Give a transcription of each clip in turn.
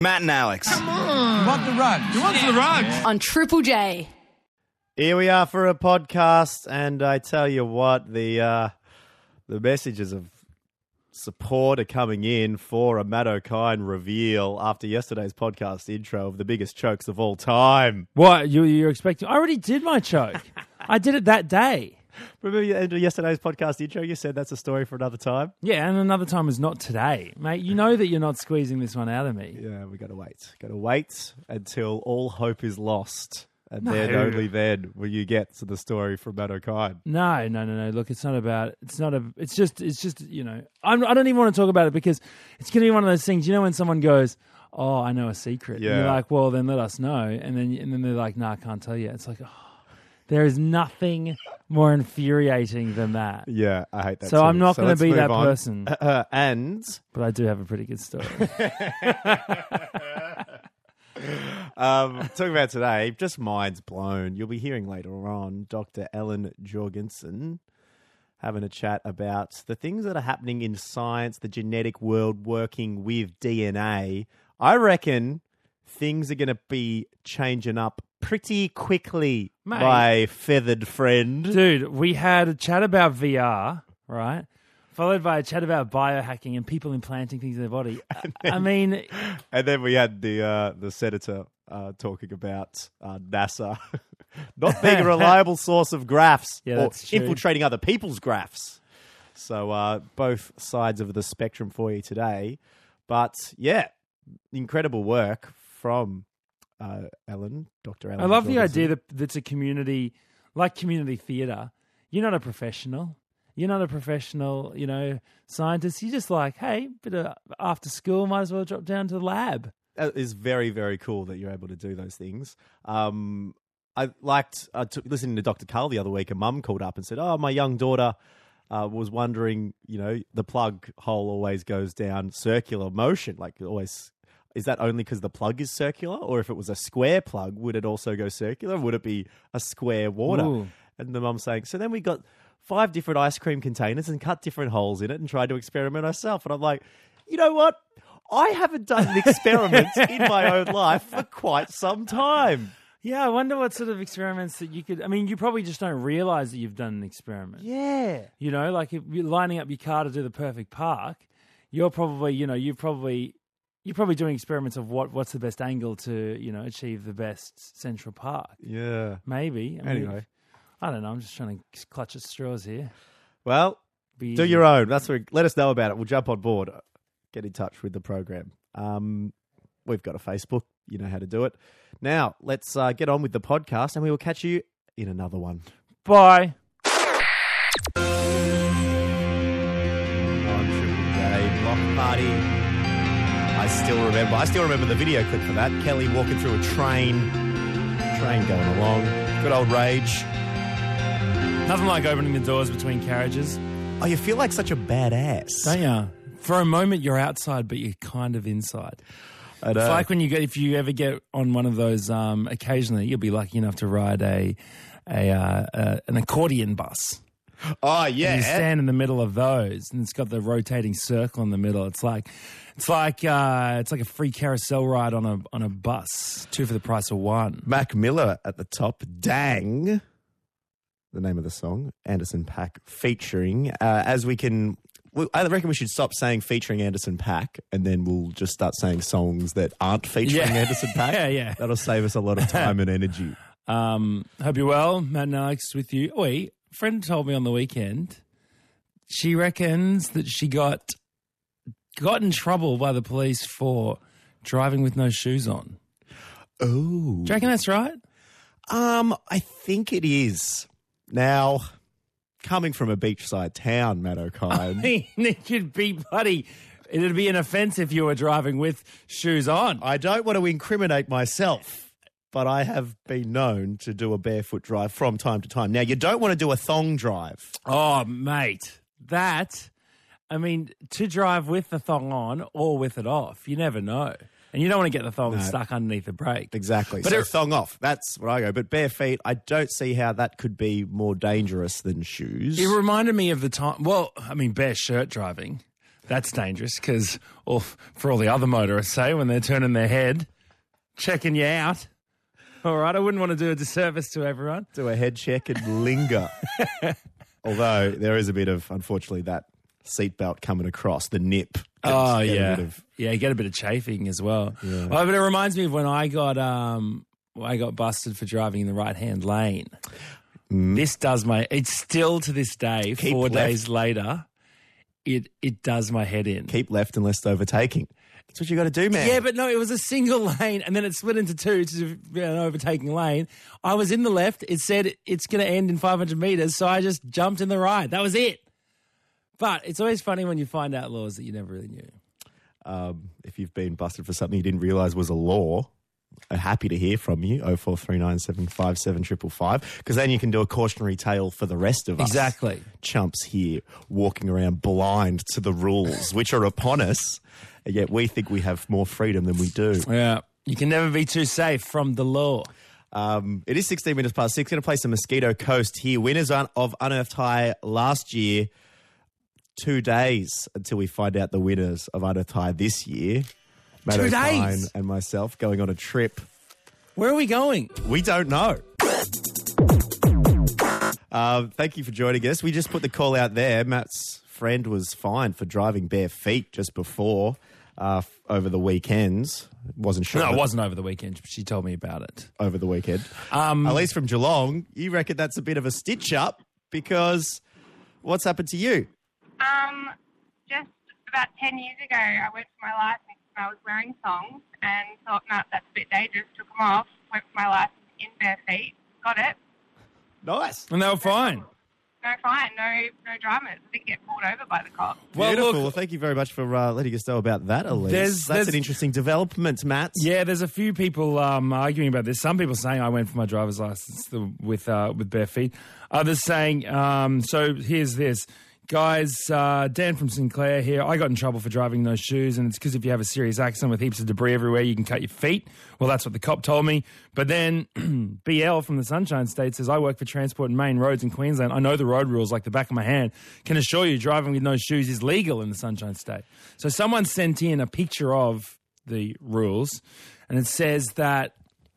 Matt and Alex. Come on. You want the rug? Who wants the rug? On Triple J. Here we are for a podcast, and I tell you what, the messages of support are coming in for a Matt O'Kine reveal after yesterday's podcast intro of the biggest chokes of all time. What? You're expecting? I already did my choke. I did it that day. Remember yesterday's podcast intro? You said that's a story for another time? Yeah, and another time is not today. Mate, you know that you're not squeezing this one out of me. Yeah, we got to wait. Got to wait until all hope is lost. And then only then will you get to the story from Matt O'Kine. No. Look, it's just, you know, I don't even want to talk about it because it's going to be one of those things, you know, when someone goes, oh, I know a secret. Yeah. And you're like, well, then let us know. And then they're like, no, I can't tell you. It's like, oh, there is nothing more infuriating than that. Yeah, I hate that So too. I'm not going to let's be move that on. person. But I do have a pretty good story. Talking about today, just minds blown. You'll be hearing later on Dr. Ellen Jorgensen having a chat about the things that are happening in science, the genetic world working with DNA. I reckon things are going to be changing up pretty quickly, Mate. my feathered friend. Dude, we had a chat about VR, right? Followed by a chat about biohacking and people implanting things in their body. And then we had the senator talking about NASA not being a reliable source of graphs Yeah, or that's true. infiltrating other people's graphs. So both sides of the spectrum for you today. But yeah, incredible work from Ellen, Dr. Ellen. I love the Jorgensen. idea that it's a community, like community theatre. You're not a professional. You're not a professional, you know, scientist. You're just like, hey, bit of after school, might as well drop down to the lab. It is very, very cool that you're able to do those things. I listening to Dr. Carl the other week. A mum called up and said, oh, my young daughter was wondering, you know, the plug hole always goes down circular motion. Like always, is that only because the plug is circular? Or if it was a square plug, would it also go circular? Would it be a square water? Ooh. And the mum's saying, so then we got 5 different ice cream containers and cut different holes in it and tried to experiment ourselves. And I'm like, you know what? I haven't done an experiment in my own life for quite some time. Yeah, I wonder what sort of experiments that you could... I mean, you probably just don't realise that you've done an experiment. Yeah. You know, like if you're lining up your car to do the perfect park, you're probably, you know, you're probably doing experiments of what's the best angle to, you know, achieve the best central park. Yeah. Maybe. I mean, Anyway. I don't know. I'm just trying to clutch at straws here. Well, Be do easy. your own. Let us know about it. We'll jump on board. Get in touch with the program. We've got a Facebook. You know how to do it. Now, let's get on with the podcast and we will catch you in another one. Bye. On Triple J Block Party. I still remember the video clip for that. Kelly walking through a train going along. Good old rage. Nothing like opening the doors between carriages. Oh, you feel like such a badass. Don't you? For a moment, you're outside, but you're kind of inside. I know. It's like if you ever get on one of those, occasionally you'll be lucky enough to ride an accordion bus. Oh, And yeah. you stand in the middle of those, and it's got the rotating circle in the middle. It's like a free carousel ride on a bus, 2 for the price of 1. Mac Miller at the top. Dang. The name of the song. Anderson .Paak featuring. I reckon we should stop saying featuring Anderson .Paak and then we'll just start saying songs that aren't featuring Anderson .Paak. Yeah. That'll save us a lot of time and energy. Hope you're well. Matt and Alex with you. Oi, a friend told me on the weekend she reckons that she got in trouble by the police for driving with no shoes on. Oh. Do you reckon that's right? I think it is. Now, coming from a beachside town, Matt O'Kine. I mean, it'd be an offence if you were driving with shoes on. I don't want to incriminate myself, but I have been known to do a barefoot drive from time to time. Now, you don't want to do a thong drive. Oh, mate, to drive with the thong on or with it off, you never know. And you don't want to get the thong stuck underneath the brake. Exactly. But So thong off. That's where I go. But bare feet, I don't see how that could be more dangerous than shoes. It reminded me of the time, bare shirt driving. That's dangerous because for all the other motorists, say, when they're turning their head, checking you out. All right, I wouldn't want to do a disservice to everyone. Do a head check and linger. Although there is a bit of, unfortunately, that seatbelt coming across, the nip. Oh, yeah. You get a bit of chafing as well. Yeah. But it reminds me of when I got busted for driving in the right-hand lane. This does it's still to this day, Keep 4 left. days later, it does my head in. Keep left unless overtaking. That's what you got to do, man. Yeah, but no, it was a single lane and then it split into two to an overtaking lane. I was in the left. It said it's going to end in 500 metres, so I just jumped in the right. That was it. But it's always funny when you find out laws that you never really knew. If you've been busted for something you didn't realise was a law, I'm happy to hear from you, 0439757555, because then you can do a cautionary tale for the rest of us. Exactly. Chumps here walking around blind to the rules, which are upon us, and yet we think we have more freedom than we do. Yeah. You can never be too safe from the law. It is 16 minutes past 6. Going to play some Mosquito Coast here. Winners of Unearthed High last year. 2 days until we find out the winners of Unearthed High this year. Matt 2 O'Kine days? and myself going on a trip. Where are we going? We don't know. Thank you for joining us. We just put the call out there. Matt's friend was fined for driving bare feet just before over the weekends. Wasn't sure. No, it wasn't over the weekend. She told me about it. Over the weekend. At least from Geelong, you reckon that's a bit of a stitch up because what's happened to you? Just about 10 years ago, I went for my license and I was wearing thongs and thought, no, that's a bit dangerous. Took them off, went for my license in bare feet, got it. Nice. And they were fine. No fine, no dramas. Didn't get pulled over by the cops. Well, Beautiful. look- Well, thank you very much for letting us know about that, Elise. There's- That's an interesting development, Matt. Yeah, there's a few people arguing about this. Some people saying I went for my driver's license with bare feet. Others saying, so here's this. Guys, Dan from Sinclair here. I got in trouble for driving those shoes, and it's because if you have a serious accident with heaps of debris everywhere, you can cut your feet. Well, that's what the cop told me. But then BL from the Sunshine State says, I work for Transport and Main Roads in Queensland. I know the road rules like the back of my hand. Can assure you driving with no shoes is legal in the Sunshine State. So someone sent in a picture of the rules, and it says that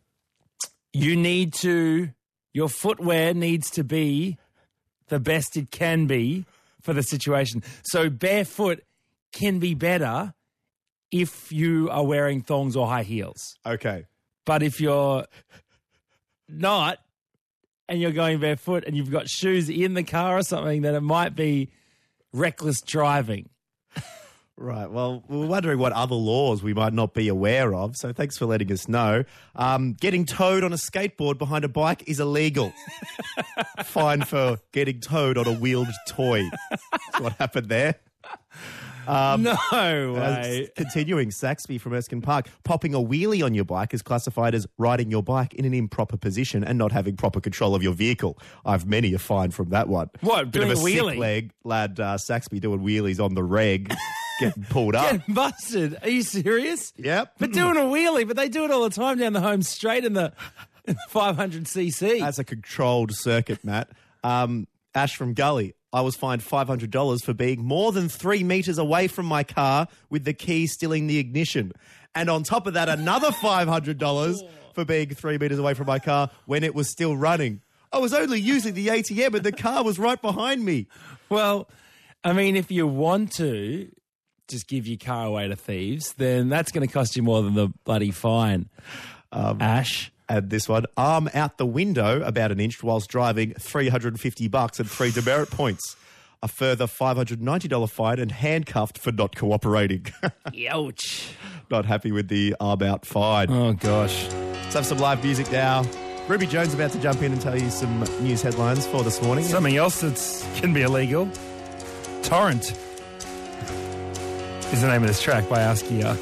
your footwear needs to be the best it can be for the situation. So barefoot can be better if you are wearing thongs or high heels. Okay. But if you're not and you're going barefoot and you've got shoes in the car or something, then it might be reckless driving. Right. Well, we're wondering what other laws we might not be aware of. So thanks for letting us know. Getting towed on a skateboard behind a bike is illegal. Fine for getting towed on a wheeled toy. That's what happened there. No way. Continuing, Saxby from Erskine Park. Popping a wheelie on your bike is classified as riding your bike in an improper position and not having proper control of your vehicle. I've many a fine from that one. What, Bit of a doing a wheelie? sick leg lad, Saxby doing wheelies on the reg, getting pulled up. Getting busted. Are you serious? Yep. But doing a wheelie, but they do it all the time down the home straight in the 500cc. That's a controlled circuit, Matt. Ash from Gully. I was fined $500 for being more than 3 meters away from my car with the key still in the ignition. And on top of that, another $500 for being 3 meters away from my car when it was still running. I was only using the ATM and the car was right behind me. Well, I mean, if you want to just give your car away to thieves, then that's going to cost you more than the bloody fine. Ash. And this one, arm out the window about an inch whilst driving, $350 and 3 demerit points. A further $590 fine and handcuffed for not cooperating. Ouch. Not happy with the arm out fine. Oh, gosh. Let's have some live music now. Ruby Jones about to jump in and tell you some news headlines for this morning. Something else that can be illegal. Torrent is the name of this track by Askia.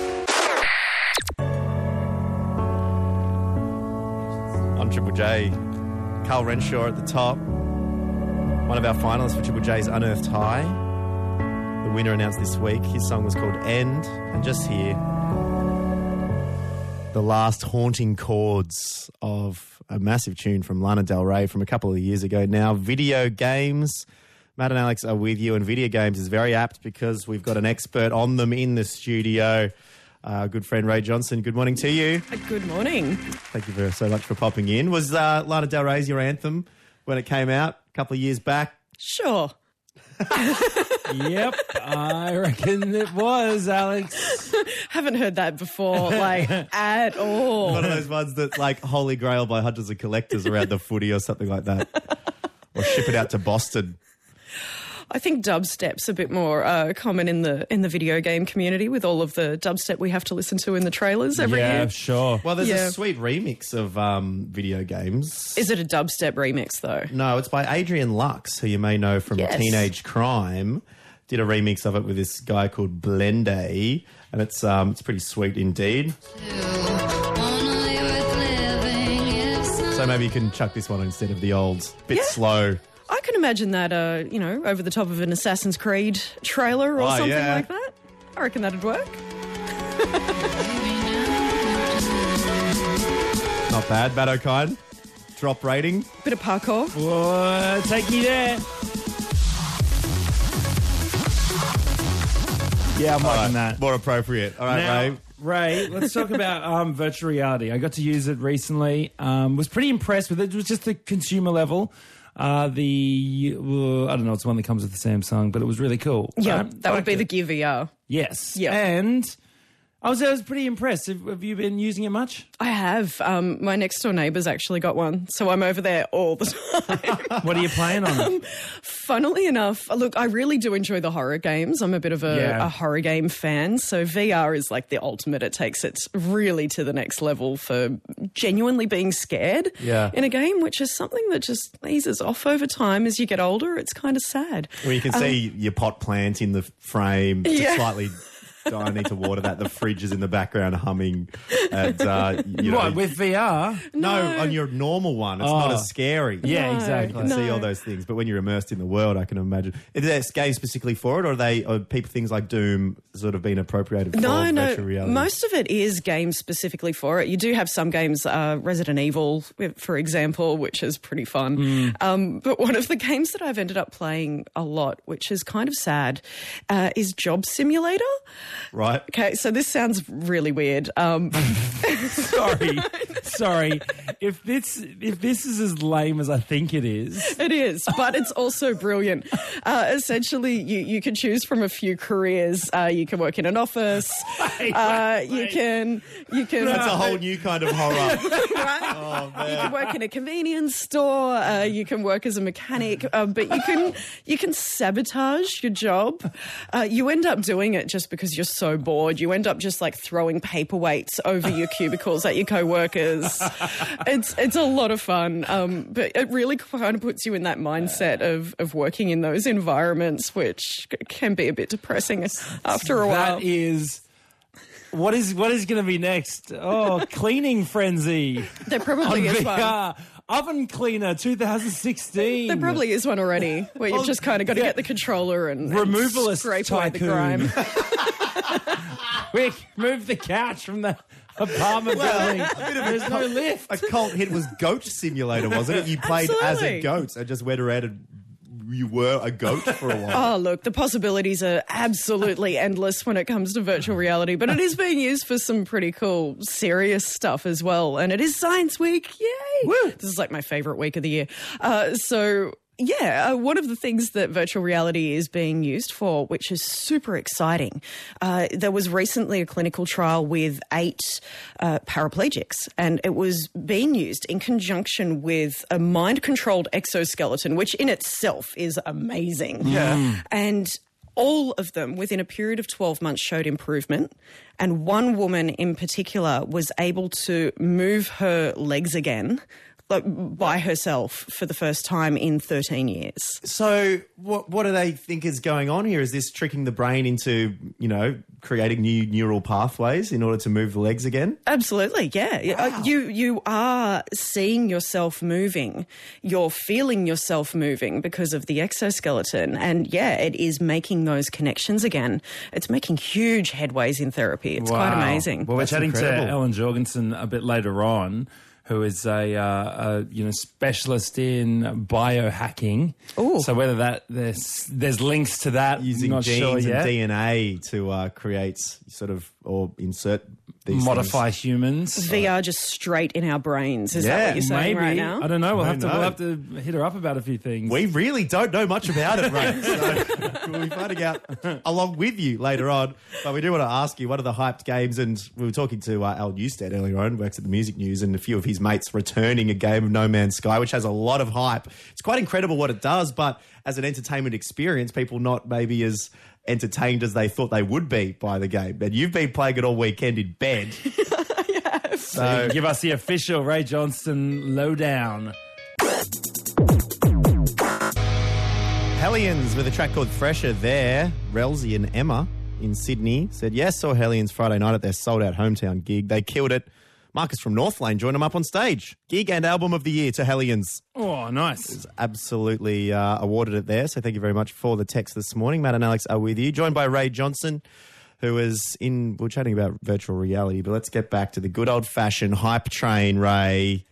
On Triple J, Carl Renshaw at the top. One of our finalists for Triple J's Unearthed High. The winner announced this week. His song was called End. And just here, the last haunting chords of a massive tune from Lana Del Rey from a couple of years ago now. Video games. Matt and Alex are with you, and video games is very apt because we've got an expert on them in the studio. Good friend Ray Johnson, good morning to you. Good morning. Thank you so much for popping in. Was Lana Del Rey's your anthem when it came out a couple of years back? Sure. Yep, I reckon it was, Alex. Haven't heard that before, at all. One of those ones that's like Holy Grail by hundreds of collectors around the footy or something like that. Or ship it out to Boston. I think dubstep's a bit more common in the video game community with all of the dubstep we have to listen to in the trailers every Yeah, year. sure. Well, there's a sweet remix of video games. Is it a dubstep remix, though? No, it's by Adrian Lux, who you may know from Yes. Teenage Crime. Did a remix of it with this guy called Blende, and it's pretty sweet indeed. So maybe you can chuck this one instead of the old bit slow. I can imagine that, over the top of an Assassin's Creed trailer or something like that. I reckon that'd work. Not bad. Matt O'Kine, drop rating. Bit of parkour. Whoa, take me there. Yeah, I'm liking that. More appropriate. All right, Now, Ray. Ray, let's talk about virtual reality. I got to use it recently. Was pretty impressed with it. It was just the consumer level. I don't know, it's one that comes with the Samsung, but it was really cool. Yeah, right? that would be the Gear VR. Yes. Yeah. And I was pretty impressed. Have you been using it much? I have. My next door neighbour's actually got one, so I'm over there all the time. What are you playing on? Funnily enough, look, I really do enjoy the horror games. I'm a bit of a horror game fan, so VR is like the ultimate. It takes it really to the next level for genuinely being scared in a game, which is something that just eases off over time as you get older. It's kind of sad. Well, you can see your pot plant in the frame, just slightly. I need to water that. The fridge is in the background humming. And, What, with VR? No, on your normal one. It's not as scary. Yeah, No, exactly. You can see all those things. But when you're immersed in the world, I can imagine. Is there games specifically for it, or are people things like Doom sort of being appropriated for virtual reality? Most of it is games specifically for it. You do have some games, Resident Evil, for example, which is pretty fun. But one of the games that I've ended up playing a lot, which is kind of sad, is Job Simulator. Right. Okay, so this sounds really weird. Sorry. If this is as lame as I think it is. It is, but it's also brilliant. Essentially, you can choose from a few careers. You can work in an office. You can. That's a whole new kind of horror. Right? Oh, man. You can work in a convenience store. You can work as a mechanic, but you can sabotage your job. You end up doing it just because you're so bored. You end up just like throwing paperweights over your cubicles at your co-workers. It's a lot of fun, but it really kind of puts you in that mindset of working in those environments, which can be a bit depressing after a while. That is... What is going to be next? Oh, Cleaning Frenzy. There probably is one. VR. Oven Cleaner 2016. There probably is one already, where you've just kind of got to get the controller and Removalist scrape away the tycoon. grime. Quick, move the couch from the apartment building. There's no lift. A cult hit was Goat Simulator, wasn't it? You played as a Absolutely. goat and just went around and you were a goat for a while. Oh, look, the possibilities are absolutely endless when it comes to virtual reality, but it is being used for some pretty cool, serious stuff as well. And it is Science Week. Yay! Woo. This is like my favourite week of the year. One of the things that virtual reality is being used for, which is super exciting, there was recently a clinical trial with 8 paraplegics, and it was being used in conjunction with a mind-controlled exoskeleton, which in itself is amazing. Yeah. And all of them, within a period of 12 months, showed improvement. And one woman in particular was able to move her legs again, by herself for the first time in 13 years. So what do they think is going on here? Is this tricking the brain into, creating new neural pathways in order to move the legs again? Absolutely, yeah. Wow. You are seeing yourself moving. You're feeling yourself moving because of the exoskeleton. And, it is making those connections again. It's making huge headways in therapy. It's quite amazing. Well, we're chatting incredible. to Ellen Jorgensen a bit later on, who is a specialist in biohacking. Ooh. So whether there's links to that, Using not genes sure and yet. DNA to create sort of or insert these Modify humans. VR just straight in our brains. Is that Yeah, what you're saying Maybe. right now? I don't know. We'll I have don't to hit her up about a few things. We really don't know much about it, Ray. So we'll be finding out along with you later on. But we do want to ask you, what are the hyped games? And we were talking to Al Newstead earlier on, works at the Music News, and a few of his mates returning a game of No Man's Sky, which has a lot of hype. It's quite incredible what it does, but as an entertainment experience, people not maybe as entertained as they thought they would be by the game. And you've been playing it all weekend in bed. So give us the official Ray Johnston lowdown. Hellions with a track called Fresher there. Relzy and Emma in Sydney said, yes, saw Hellions Friday night at their sold-out hometown gig. They killed it. Marcus from North Lane joined them up on stage. Gig and album of the year to Hellions. Oh, nice. Absolutely awarded it there. So thank you very much for the text this morning. Matt and Alex are with you. Joined by Ray Johnson, who is we're chatting about virtual reality, but let's get back to the good old-fashioned hype train, Ray.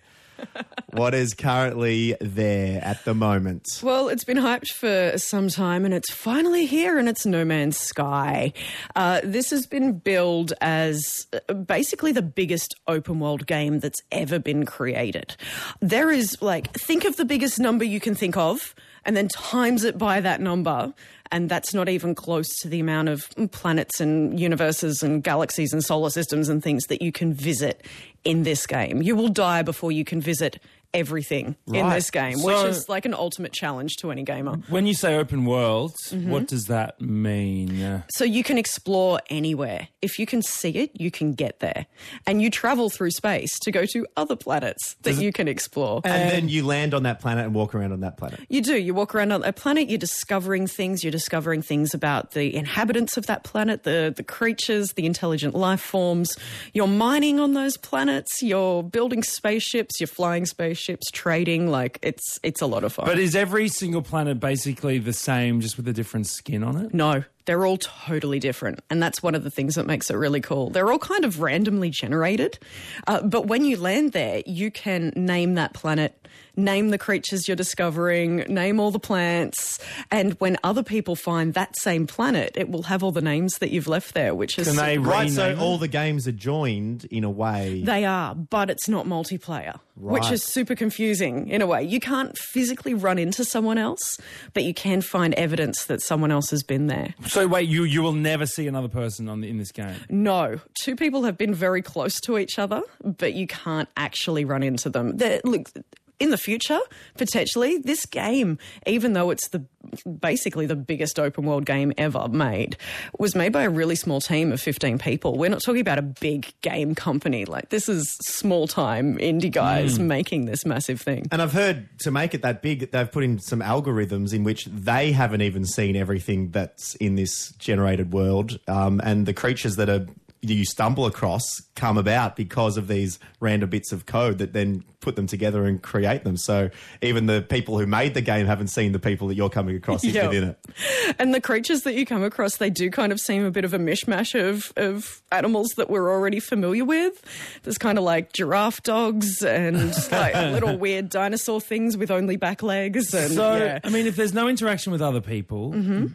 What is currently there at the moment? Well, it's been hyped for some time and it's finally here, and it's No Man's Sky. This has been billed as basically the biggest open world game that's ever been created. There is think of the biggest number you can think of and then times it by that number. And that's not even close to the amount of planets and universes and galaxies and solar systems and things that you can visit in this game. You will die before you can visit everything in this game, which is like an ultimate challenge to any gamer. When you say open world, what does that mean? So you can explore anywhere. If you can see it, you can get there. And you travel through space to go to other planets that you can explore. And then you land on that planet and walk around on that planet. You do. You walk around on a planet, you're discovering things. You're discovering things about the inhabitants of that planet, the creatures, the intelligent life forms. You're mining on those planets. You're building spaceships. You're flying spaceships, trading. It's a lot of fun. But is every single planet basically the same, just with a different skin on it? No, they're all totally different. And that's one of the things that makes it really cool. They're all kind of randomly generated. But when you land there, you can name that planet, name the creatures you're discovering, name all the plants. And when other people find that same planet, it will have all the names that you've left there, which is... Can they Right, so rename it? all the games are joined in a way. They are, but it's not multiplayer, which Right. is super confusing in a way. You can't physically run into someone else, but you can find evidence that someone else has been there. So wait, you will never see another person in this game? No, two people have been very close to each other, but you can't actually run into them. Look, in the future, potentially, this game, even though it's basically the biggest open world game ever made, was made by a really small team of 15 people. We're not talking about a big game company. This is small-time indie guys making this massive thing. And I've heard to make it that big, they've put in some algorithms in which they haven't even seen everything that's in this generated world. And the creatures that you stumble across come about because of these random bits of code that then put them together and create them. So even the people who made the game haven't seen the people that you're coming across within it. And the creatures that you come across, they do kind of seem a bit of a mishmash of animals that we're already familiar with. There's kind of like giraffe dogs and little weird dinosaur things with only back legs. And, I mean, if there's no interaction with other people,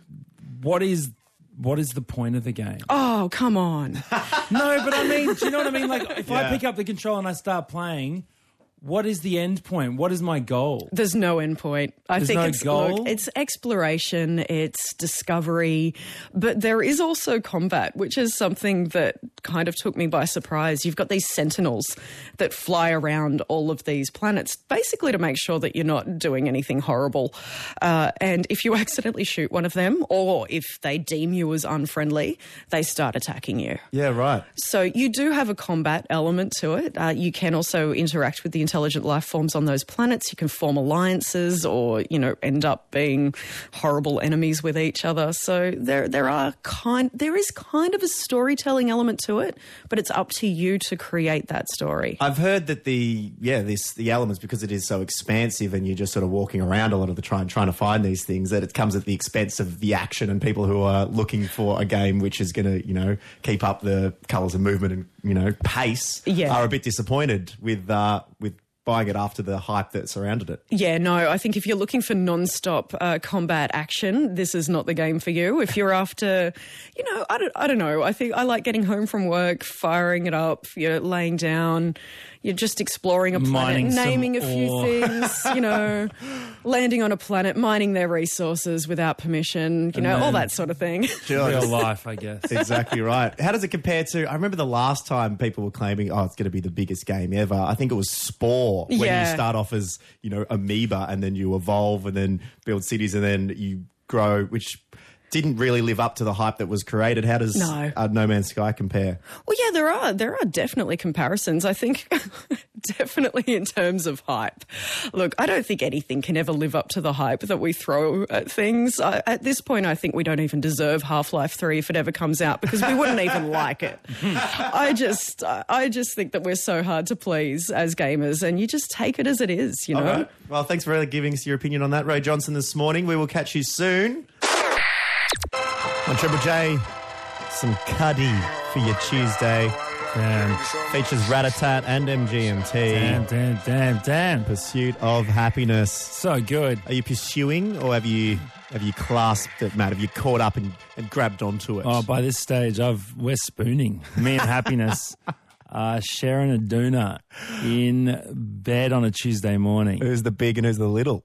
what is the point of the game? Oh, come on. No, but I mean, do you know what I mean? If I pick up the control and I start playing, what is the end point? What is my goal? There's no end point. I There's think no it's goal? it's exploration, it's discovery, but there is also combat, which is something that kind of took me by surprise. You've got these sentinels that fly around all of these planets, basically to make sure that you're not doing anything horrible. And if you accidentally shoot one of them, or if they deem you as unfriendly, they start attacking you. Yeah, right. So you do have a combat element to it. You can also interact with the intelligent life forms on those planets. You can form alliances or, end up being horrible enemies with each other. So there is kind of a storytelling element to it, but it's up to you to create that story. I've heard that the elements, because it is so expansive and you're just sort of walking around a lot of the time trying to find these things, that it comes at the expense of the action and people who are looking for a game which is going to, keep up the colours and movement and pace Yeah. are a bit disappointed with buying it after the hype that surrounded it. Yeah, no, I think if you're looking for non-stop combat action, this is not the game for you. If you're after, I don't know. I think I like getting home from work, firing it up, laying down, you're just exploring a planet, naming a few things, landing on a planet, mining their resources without permission, all that sort of thing. Sure. Real life, I guess. Exactly right. How does it compare to, I remember the last time people were claiming, it's going to be the biggest game ever. I think it was Spore, when you start off as, amoeba and then you evolve and then build cities and then you grow, which didn't really live up to the hype that was created. How does No Man's Sky compare? Well, yeah, there are definitely comparisons. I think definitely in terms of hype. Look, I don't think anything can ever live up to the hype that we throw at things. At this point, I think we don't even deserve Half-Life 3 if it ever comes out because we wouldn't even like it. I just think that we're so hard to please as gamers and you just take it as it is, All right. Well, thanks for giving us your opinion on that, Ray Johnson, this morning. We will catch you soon. On Triple J, some Cuddy for your Tuesday. Damn. Features Rat-a-Tat and MGMT. Damn. Pursuit of Happiness. So good. Are you pursuing or have you clasped it, Matt? Have you caught up and grabbed onto it? Oh, by this stage, we're spooning. Me and Happiness sharing a doona in bed on a Tuesday morning. Who's the big and who's the little?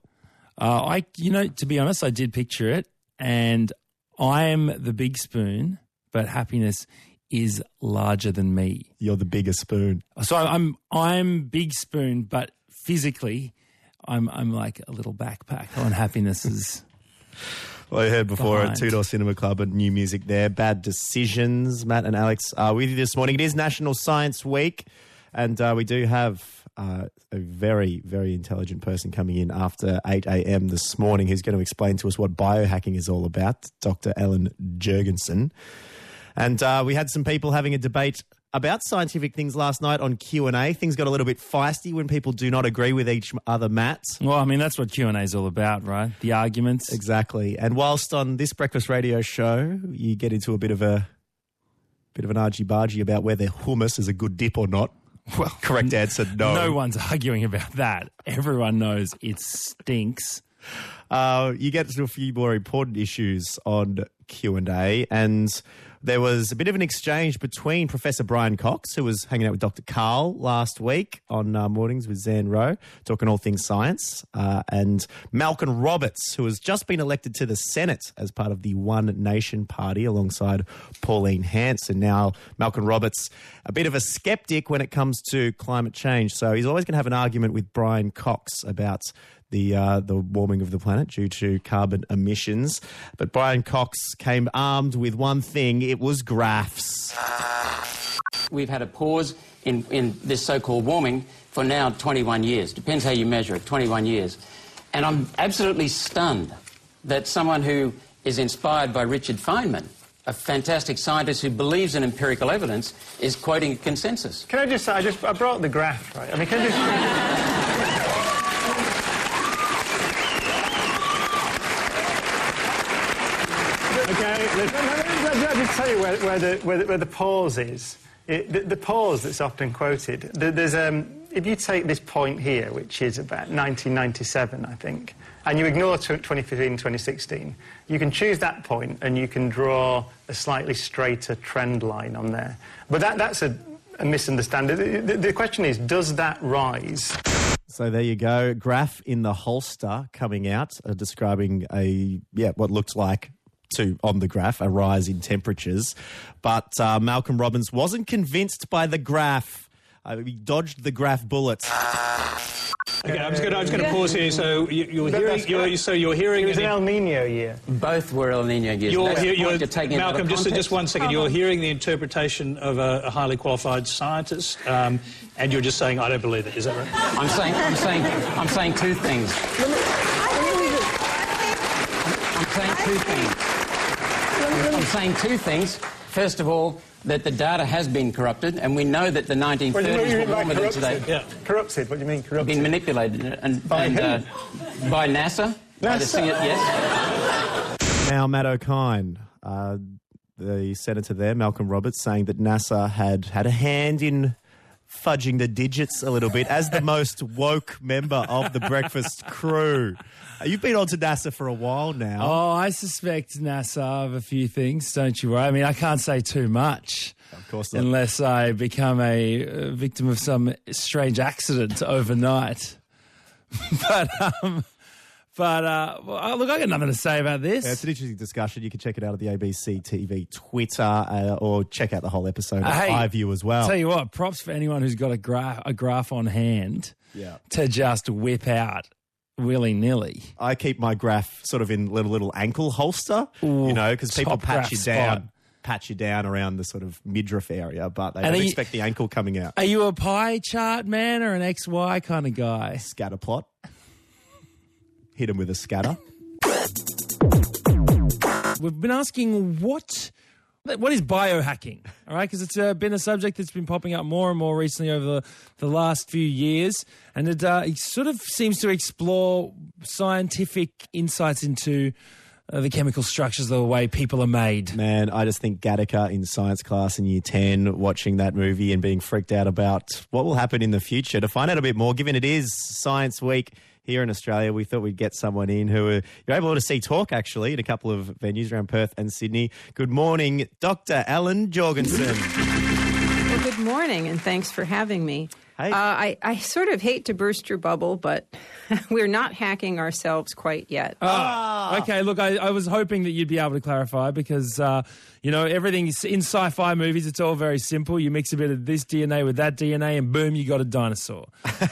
To be honest, I did picture it, and I'm the big spoon, but Happiness is larger than me. You're the bigger spoon. So I'm big spoon, but physically, I'm like a little backpack on Happiness's. Well, you heard before at Two Door Cinema Club and new music there. Bad Decisions. Matt and Alex are with you this morning. It is National Science Week, and we do have a very, very intelligent person coming in after 8 a.m. this morning who's going to explain to us what biohacking is all about, Dr. Ellen Jorgensen. And we had some people having a debate about scientific things last night on Q&A. Things got a little bit feisty when people do not agree with each other, Matt. Well, I mean, that's what Q&A is all about, right? The arguments. Exactly. And whilst on this breakfast radio show, you get into a bit of an argy-bargy about whether hummus is a good dip or not. Well, correct answer, no. No one's arguing about that. Everyone knows it stinks. You get to a few more important issues on Q&A, and there was a bit of an exchange between Professor Brian Cox, who was hanging out with Dr. Carl last week on Mornings with Zan Rowe, talking all things science, and Malcolm Roberts, who has just been elected to the Senate as part of the One Nation Party alongside Pauline Hanson. Now, Malcolm Roberts, a bit of a skeptic when it comes to climate change, so he's always going to have an argument with Brian Cox about the warming of the planet due to carbon emissions. But Brian Cox came armed with one thing. It was graphs. We've had a pause in this so-called warming for now 21 years. Depends how you measure it, 21 years. And I'm absolutely stunned that someone who is inspired by Richard Feynman, a fantastic scientist who believes in empirical evidence, is quoting a consensus. Can I just say, I brought the graph, right? I mean, can I just... Let me tell you where the pause is. The pause that's often quoted. There's if you take this point here, which is about 1997, I think, and you ignore 2015, 2016, you can choose that point and you can draw a slightly straighter trend line on there. But that's a misunderstanding. The question is, does that rise? So there you go. Graph in the holster coming out, describing what looks like on the graph, a rise in temperatures. But Malcolm Robbins wasn't convinced by the graph. He dodged the graph bullet. Okay, I'm just going to pause here. So you're hearing. It was an El Nino year. Both were El Nino years. Malcolm, just 1 second. You're hearing the interpretation of a highly qualified scientist, and you're just saying, I don't believe it. Is that right? I'm saying two things. I'm saying two things. First of all, that the data has been corrupted, and we know that the 1930s were warmer than today. Yeah. Corrupted? What do you mean corrupted? Been manipulated. By who? By NASA. NASA? Yes. Now, Matt O'Kine, the the senator there, Malcolm Roberts, saying that NASA had a hand in fudging the digits a little bit as the most woke member of the breakfast crew. You've been on to NASA for a while now. Oh, I suspect NASA of a few things, don't you worry. I mean, I can't say too much. Of course not. Unless I become a victim of some strange accident overnight. Well, look, I got nothing to say about this. Yeah, it's an interesting discussion. You can check it out at the ABC TV Twitter or check out the whole episode of iView as well. Tell you what, props for anyone who's got a graph on hand to just whip out willy-nilly. I keep my graph sort of in little ankle holster, because people pat you down around the sort of midriff area, but they don't expect the ankle coming out. Are you a pie chart man or an XY kind of guy? Scatter plot. Hit him with a scatter. We've been asking what is biohacking, all right? Because it's been a subject that's been popping up more and more recently over the last few years, and it sort of seems to explore scientific insights into the chemical structures of the way people are made. Man, I just think Gattaca in science class in Year 10, watching that movie and being freaked out about what will happen in the future. To find out a bit more, given it is Science Week here in Australia, we thought we'd get someone in who you're able to see talk, actually, in a couple of venues around Perth and Sydney. Good morning, Dr. Ellen Jorgensen. Well, good morning, and thanks for having me. Hey. I sort of hate to burst your bubble, but we're not hacking ourselves quite yet. Okay, look, I was hoping that you'd be able to clarify because, everything in sci-fi movies, it's all very simple. You mix a bit of this DNA with that DNA and boom, you got a dinosaur.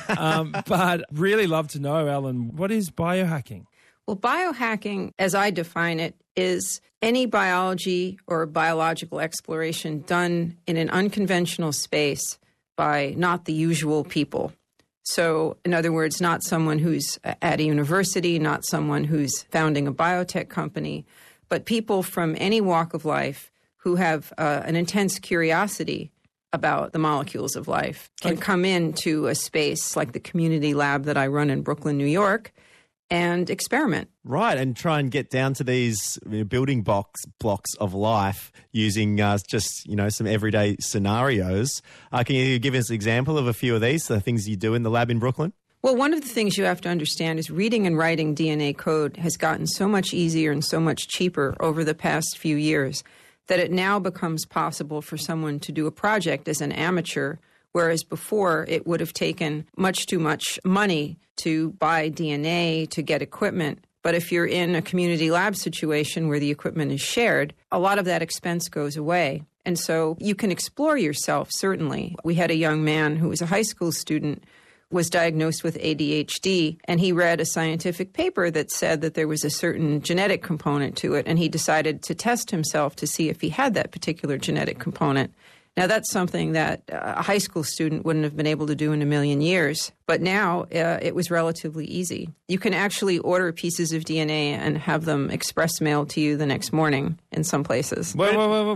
But really love to know, Ellen, what is biohacking? Well, biohacking, as I define it, is any biology or biological exploration done in an unconventional space by not the usual people. So, in other words, not someone who's at a university, not someone who's founding a biotech company, but people from any walk of life who have an intense curiosity about the molecules of life can come into a space like the community lab that I run in Brooklyn, New York, and experiment. Right, and try and get down to these building blocks of life using some everyday scenarios. Can you give us an example of a few of these, the things you do in the lab in Brooklyn? Well, one of the things you have to understand is reading and writing DNA code has gotten so much easier and so much cheaper over the past few years that it now becomes possible for someone to do a project as an amateur, whereas before it would have taken much too much money to buy DNA, to get equipment. But if you're in a community lab situation where the equipment is shared, a lot of that expense goes away. And so you can explore yourself, certainly. We had a young man who was a high school student, was diagnosed with ADHD, and he read a scientific paper that said that there was a certain genetic component to it, and he decided to test himself to see if he had that particular genetic component. Now, that's something that a high school student wouldn't have been able to do in a million years. But now it was relatively easy. You can actually order pieces of DNA and have them express mailed to you the next morning in some places. Wait,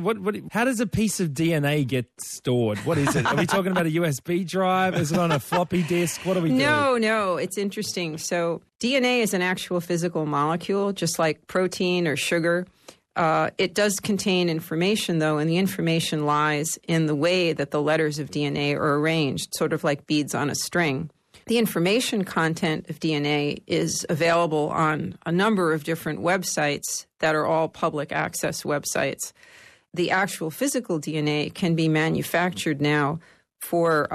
how does a piece of DNA get stored? What is it? Are we talking about a USB drive? Is it on a floppy disk? What are we doing? No, it's interesting. So DNA is an actual physical molecule, just like protein or sugar. It does contain information, though, and the information lies in the way that the letters of DNA are arranged, sort of like beads on a string. The information content of DNA is available on a number of different websites that are all public access websites. The actual physical DNA can be manufactured now for,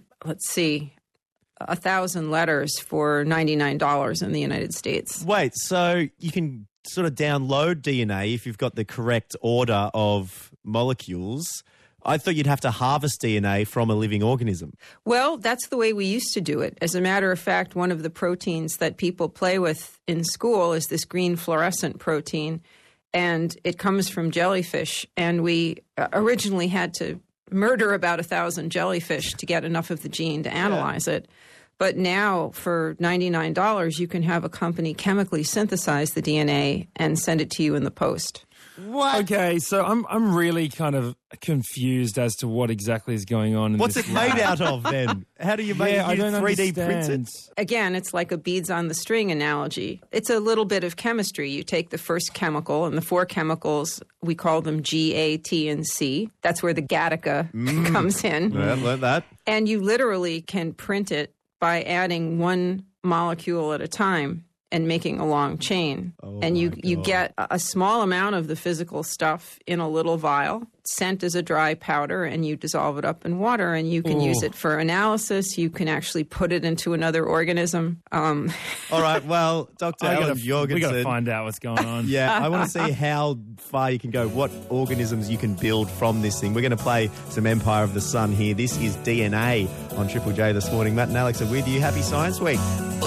1,000 letters for $99 in the United States. Wait, so you can sort of download DNA if you've got the correct order of molecules. I thought you'd have to harvest DNA from a living organism. Well, that's the way we used to do it. As a matter of fact, one of the proteins that people play with in school is this green fluorescent protein, and it comes from jellyfish. And we originally had to murder about 1,000 jellyfish to get enough of the gene to analyze it. But now, for $99, you can have a company chemically synthesize the DNA and send it to you in the post. What? Okay, so I'm really kind of confused as to what exactly is going on. What's it made out of then? How do you make it? I don't 3D print understand. it? Again, it's like a beads on the string analogy. It's a little bit of chemistry. You take the first chemical, and the 4 chemicals, we call them G, A, T, and C. That's where the Gattaca comes in. Yeah, learned that. And you literally can print it by adding one molecule at a time and making a long chain. And you get a small amount of the physical stuff in a little vial, sent as a dry powder, and you dissolve it up in water, and you can use it for analysis. You can actually put it into another organism. All right, well, Dr. Ellen Jorgensen. We got to find out what's going on. Yeah, I want to see how far you can go, what organisms you can build from this thing. We're going to play some Empire of the Sun here. This is DNA on Triple J this morning. Matt and Alex are with you. Happy Science Week.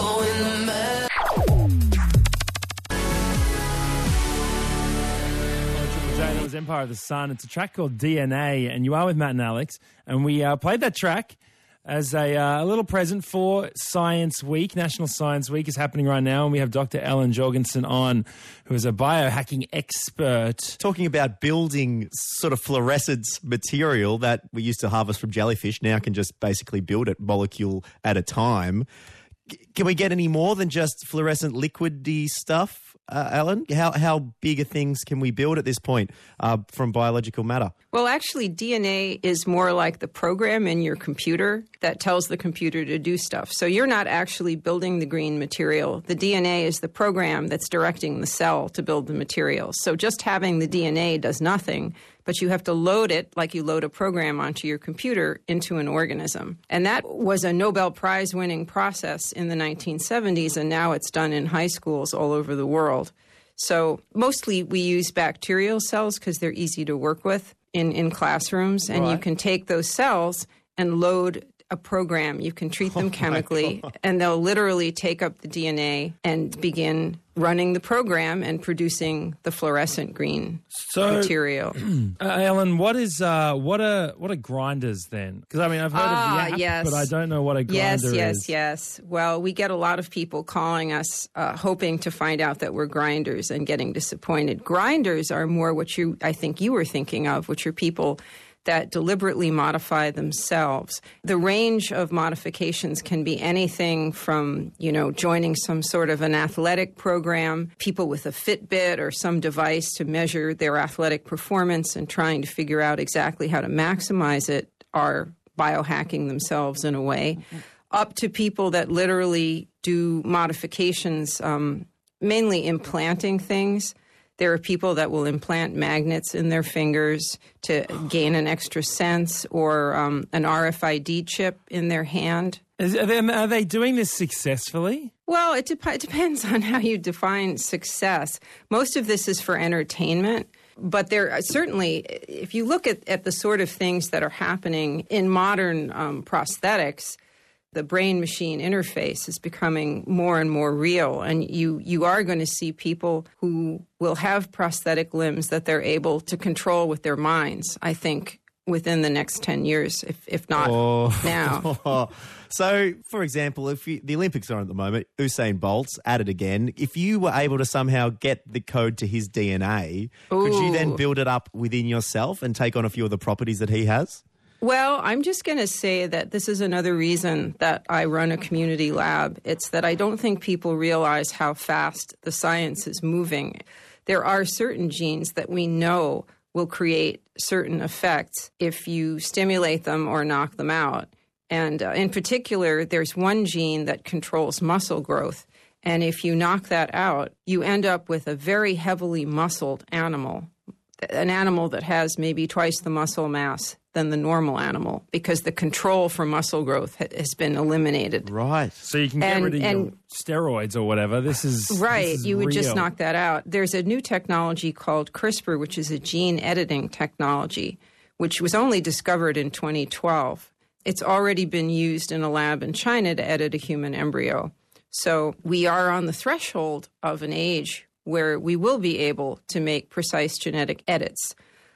That was Empire of the Sun. It's a track called DNA, and you are with Matt and Alex. And we played that track as a little present for Science Week. National Science Week is happening right now, and we have Dr. Ellen Jorgensen on, who is a biohacking expert. Talking about building sort of fluorescence material that we used to harvest from jellyfish, now can just basically build it molecule at a time. Can we get any more than just fluorescent liquidy stuff? Alan, how big of things can we build at this point from biological matter? Well, actually, DNA is more like the program in your computer that tells the computer to do stuff. So you're not actually building the green material. The DNA is the program that's directing the cell to build the material. So just having the DNA does nothing, but you have to load it like you load a program onto your computer into an organism. And that was a Nobel Prize winning process in the 1970s, and now it's done in high schools all over the world. So mostly we use bacterial cells because they're easy to work with in classrooms, and you can take those cells and load a program. You can treat them chemically, and they'll literally take up the DNA and begin running the program and producing the fluorescent green material. Ellen, what are grinders then? Because I mean, I've heard of the app, but I don't know what a grinder is. Yes. Well, we get a lot of people calling us hoping to find out that we're grinders and getting disappointed. Grinders are more what I think you were thinking of, which are people that deliberately modify themselves. The range of modifications can be anything from, joining some sort of an athletic program, people with a Fitbit or some device to measure their athletic performance and trying to figure out exactly how to maximize it are biohacking themselves in a way, up to people that literally do modifications, mainly implanting things. There are people that will implant magnets in their fingers to gain an extra sense, or an RFID chip in their hand. Are they doing this successfully? Well, it depends on how you define success. Most of this is for entertainment. But there are certainly, if you look at the sort of things that are happening in modern prosthetics, the brain-machine interface is becoming more and more real, and you are going to see people who will have prosthetic limbs that they're able to control with their minds, I think, within the next 10 years, if not now. So, for example, the Olympics are on at the moment, Usain Bolt's at it again. If you were able to somehow get the code to his DNA, could you then build it up within yourself and take on a few of the properties that he has? Well, I'm just going to say that this is another reason that I run a community lab. It's that I don't think people realize how fast the science is moving. There are certain genes that we know will create certain effects if you stimulate them or knock them out. And in particular, there's one gene that controls muscle growth. And if you knock that out, you end up with a very heavily muscled animal, an animal that has maybe twice the muscle mass than the normal animal, because the control for muscle growth has been eliminated. Right. So you can get rid of your steroids or whatever. This is right. This is you would real. just knock that out. There's a new technology called CRISPR, which is a gene editing technology, which was only discovered in 2012. It's already been used in a lab in China to edit a human embryo. So we are on the threshold of an age where we will be able to make precise genetic edits.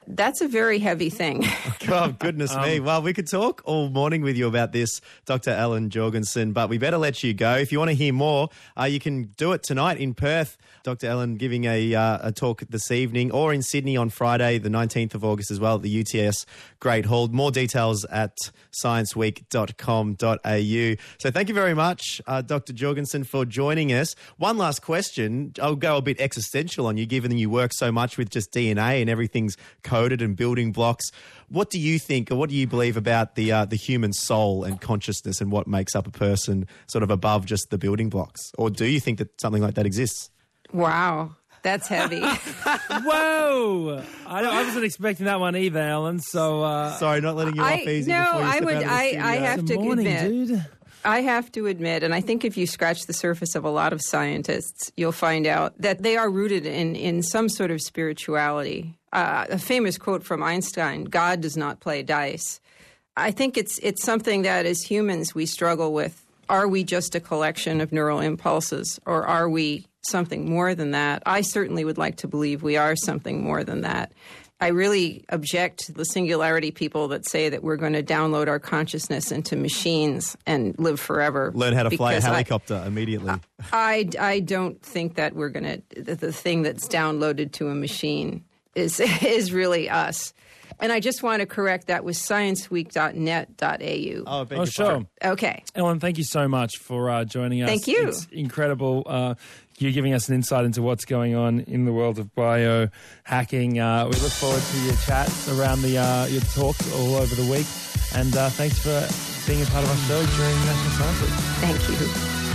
That's a very heavy thing. Oh, goodness me. Well, we could talk all morning with you about this, Dr. Ellen Jorgensen, but we better let you go. If you want to hear more, you can do it tonight in Perth. Dr. Ellen giving a talk this evening, or in Sydney on Friday, the 19th of August as well, at the UTS Great Hall. More details at scienceweek.com.au. So thank you very much, Dr. Jorgensen, for joining us. One last question. I'll go a bit existential on you, given that you work so much with just DNA and everything's coded and building blocks. What do you think, or what do you believe about the human soul and consciousness and what makes up a person sort of above just the building blocks? Or do you think that something like that exists? Wow, that's heavy. Whoa! I wasn't expecting that one either, Ellen. So sorry, not letting you off easy. No, before you step out of the studio. I have to admit, dude. I have to admit, and I think if you scratch the surface of a lot of scientists, you'll find out that they are rooted in some sort of spirituality. A famous quote from Einstein: "God does not play dice." I think it's something that as humans we struggle with. Are we just a collection of neural impulses, or are we something more than that? I certainly would like to believe we are something more than that. I really object to the singularity people that say that we're going to download our consciousness into machines and live forever. Learn how to fly a helicopter immediately. I don't think that we're going to. The thing that's downloaded to a machine is really us. And I just want to correct, that was scienceweek.net.au. Oh, sure. Okay. Ellen, thank you so much for joining us. Thank you. It's incredible. You're giving us an insight into what's going on in the world of biohacking. We look forward to your chats around your talks all over the week. And thanks for being a part of our show during National Science Week. Thank you.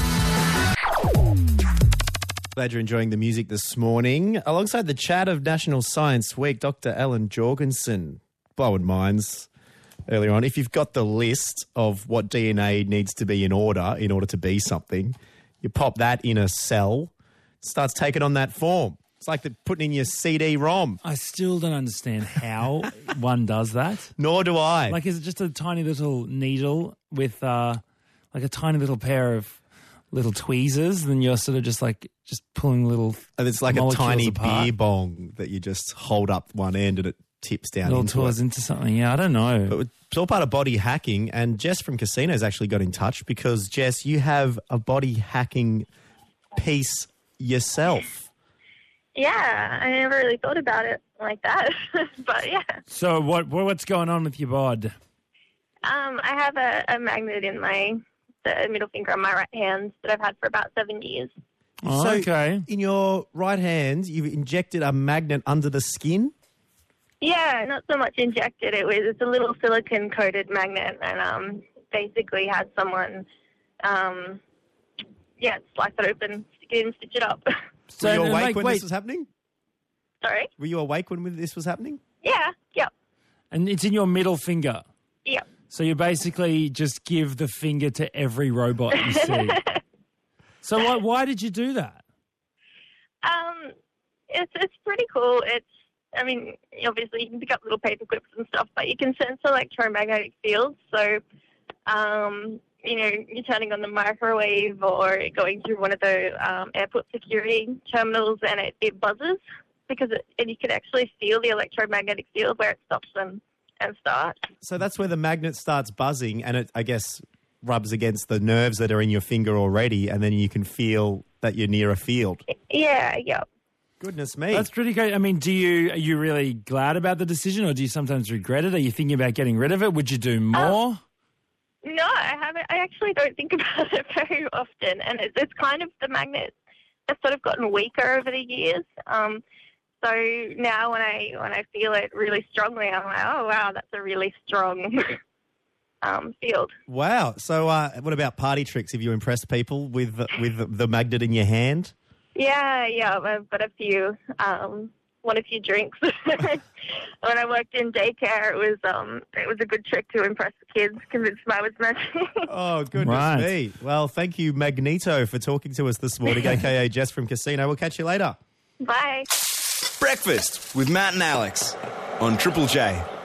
Glad you're enjoying the music this morning. Alongside the chat of National Science Week, Dr. Ellen Jorgensen, blowing minds earlier on. If you've got the list of what DNA needs to be in order to be something, you pop that in a cell, it starts taking on that form. It's like putting in your CD-ROM. I still don't understand how one does that. Nor do I. Like, is it just a tiny little needle with like a tiny little pair of little tweezers, then you're sort of just pulling little and it's like a tiny apart. beer bong that you just hold up one end and it tips down into something. Yeah, I don't know. But it's all part of body hacking, and Jess from Casinos actually got in touch because, Jess, you have a body hacking piece yourself. Yeah, I never really thought about it like that, but yeah. So what's going on with your bod? I have a magnet in the middle finger on my right hand that I've had for about 7 years. Oh, so okay. In your right hand, you've injected a magnet under the skin? Yeah, not so much injected. It's a little silicone-coated magnet, and basically had someone, slice it open, stick it in, stitch it up. So were you awake when this was happening? Sorry? Were you awake when this was happening? Yeah, yep. And it's in your middle finger? Yep. So you basically just give the finger to every robot you see. So why did you do that? It's pretty cool. Obviously you can pick up little paper clips and stuff, but you can sense electromagnetic fields. So, you're turning on the microwave or going through one of the airport security terminals, and it buzzes and you can actually feel the electromagnetic field where it stops and starts. So that's where the magnet starts buzzing, and it, I guess, rubs against the nerves that are in your finger already, and then you can feel that you're near a field. Yeah. Goodness me. That's pretty great. I mean, are you really glad about the decision, or do you sometimes regret it? Are you thinking about getting rid of it? Would you do more? No, I haven't. I actually don't think about it very often, and it's kind of, the magnet has sort of gotten weaker over the years. So now when I feel it really strongly, I'm like, oh wow, that's a really strong field. Wow. So what about party tricks? Have you impressed people with the magnet in your hand? Yeah, I've got a few. Won a few drinks. When I worked in daycare, it was a good trick to impress the kids, convince them I was magic. Oh, goodness me. Well, thank you, Magneto, for talking to us this morning, a.k.a. Jess from Casino. We'll catch you later. Bye. Breakfast with Matt and Alex on Triple J.